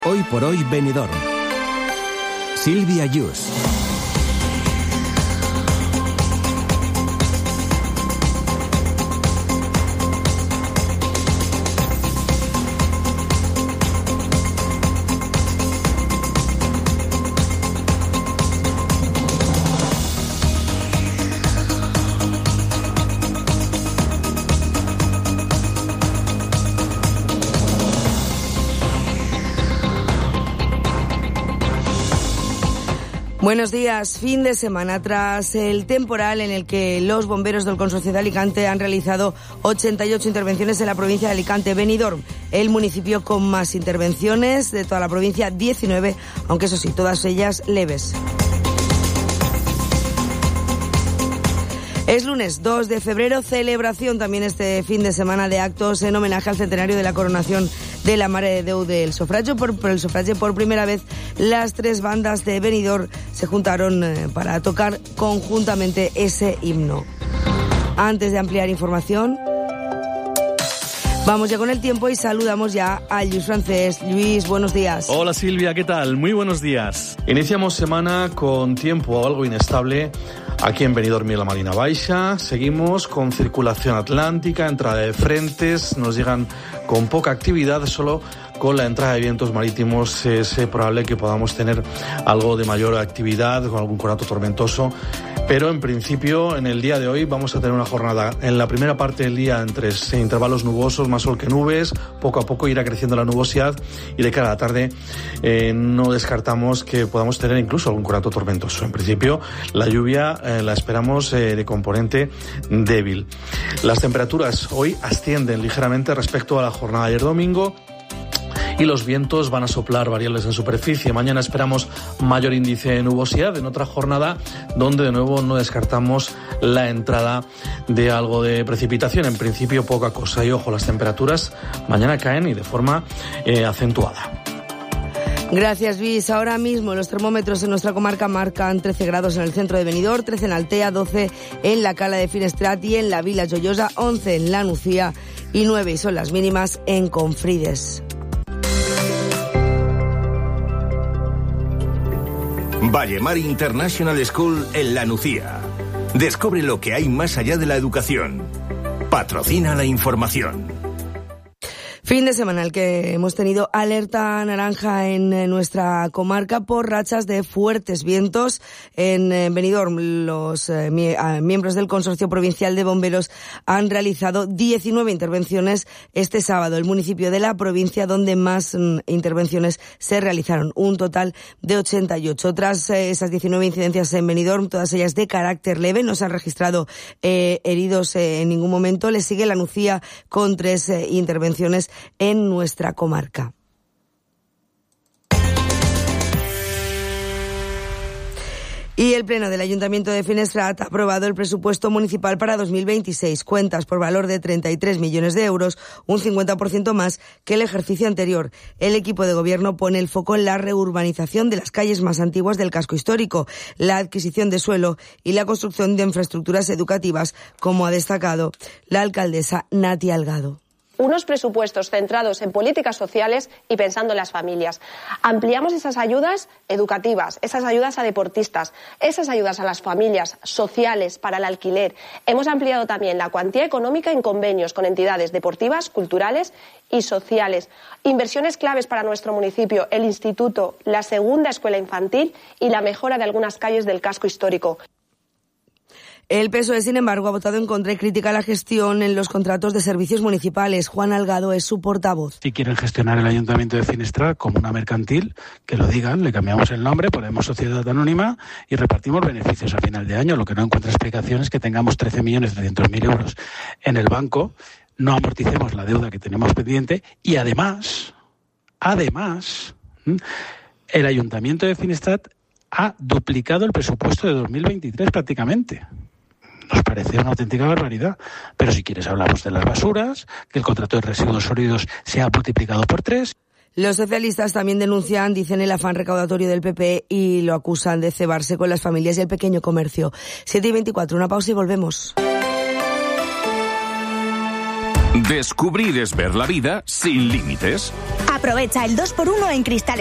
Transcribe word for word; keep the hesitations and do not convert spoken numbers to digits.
Hoy por hoy Benidorm. Silvia Yus. Buenos días. Fin de semana tras el temporal en el que los bomberos del Consorcio de Alicante han realizado ochenta y ocho intervenciones en la provincia de Alicante. Benidorm, el municipio con más intervenciones de toda la provincia, diecinueve, aunque eso sí, todas ellas leves. Es lunes dos de febrero, celebración también este fin de semana de actos en homenaje al centenario de la coronación de la Mare de Déu del Sufragio. Por, por el sufragio, por primera vez, las tres bandas de Benidorm se juntaron eh, para tocar conjuntamente ese himno. Antes de ampliar información, vamos ya con el tiempo y saludamos ya a Luis Francés. Luis, buenos días. Hola Silvia, ¿qué tal? Muy buenos días. Iniciamos semana con tiempo algo inestable aquí en Benidorm y la Marina Baixa. Seguimos con circulación atlántica, entrada de frentes, nos llegan con poca actividad, solo con la entrada de vientos marítimos es probable que podamos tener algo de mayor actividad, con algún conato tormentoso. Pero en principio, en el día de hoy vamos a tener una jornada en la primera parte del día entre intervalos nubosos, más sol que nubes. Poco a poco irá creciendo la nubosidad y de cara a la tarde eh, no descartamos que podamos tener incluso algún conato tormentoso. En principio, la lluvia eh, la esperamos eh, de componente débil. Las temperaturas hoy ascienden ligeramente respecto a la jornada de ayer domingo. Y los vientos van a soplar variables en superficie. Mañana esperamos mayor índice de nubosidad en otra jornada donde de nuevo no descartamos la entrada de algo de precipitación. En principio poca cosa. Y ojo, las temperaturas mañana caen y de forma eh, acentuada. Gracias, Luis. Ahora mismo los termómetros en nuestra comarca marcan trece grados en el centro de Benidorm, trece en Altea, doce en la Cala de Finestrat y en la Vila Joiosa, once en la Nucía y nueve son las mínimas en Confrides. Vallemar International School en La Nucía. Descubre lo que hay más allá de la educación. Patrocina la información. Fin de semana en el que hemos tenido alerta naranja en nuestra comarca por rachas de fuertes vientos. En Benidorm, los eh, miembros del Consorcio Provincial de Bomberos han realizado diecinueve intervenciones este sábado. El municipio de la provincia donde más mm, intervenciones se realizaron, un total de ochenta y ocho. Tras eh, esas diecinueve incidencias en Benidorm, todas ellas de carácter leve, no se han registrado eh, heridos eh, en ningún momento. Le sigue la Nucía con tres eh, intervenciones en nuestra comarca. Y el Pleno del Ayuntamiento de Finestrat ha aprobado el presupuesto municipal para dos mil veintiséis, cuentas por valor de treinta y tres millones de euros, un cincuenta por ciento más que el ejercicio anterior. El equipo de gobierno pone el foco en la reurbanización de las calles más antiguas del casco histórico, la adquisición de suelo y la construcción de infraestructuras educativas, como ha destacado la alcaldesa Natia Algado. Unos presupuestos centrados en políticas sociales y pensando en las familias. Ampliamos esas ayudas educativas, esas ayudas a deportistas, esas ayudas a las familias sociales para el alquiler. Hemos ampliado también la cuantía económica en convenios con entidades deportivas, culturales y sociales. Inversiones claves para nuestro municipio, el instituto, la segunda escuela infantil y la mejora de algunas calles del casco histórico. El P S O E, sin embargo, ha votado en contra y critica la gestión en los contratos de servicios municipales. Juan Algado es su portavoz. Si quieren gestionar el Ayuntamiento de Finestrat como una mercantil, que lo digan, le cambiamos el nombre, ponemos sociedad anónima y repartimos beneficios a final de año. Lo que no encuentra explicación es que tengamos trece millones trescientos mil euros en el banco, no amorticemos la deuda que tenemos pendiente y además, además, el Ayuntamiento de Finestrat ha duplicado el presupuesto de dos mil veintitrés prácticamente. Nos parece una auténtica barbaridad. Pero si quieres hablamos de las basuras, que el contrato de residuos sólidos se ha multiplicado por tres. Los socialistas también denuncian, dicen, el afán recaudatorio del P P y lo acusan de cebarse con las familias y el pequeño comercio. siete y veinticuatro, una pausa y volvemos. Descubrir es ver la vida sin límites. Aprovecha el dos por uno en cristales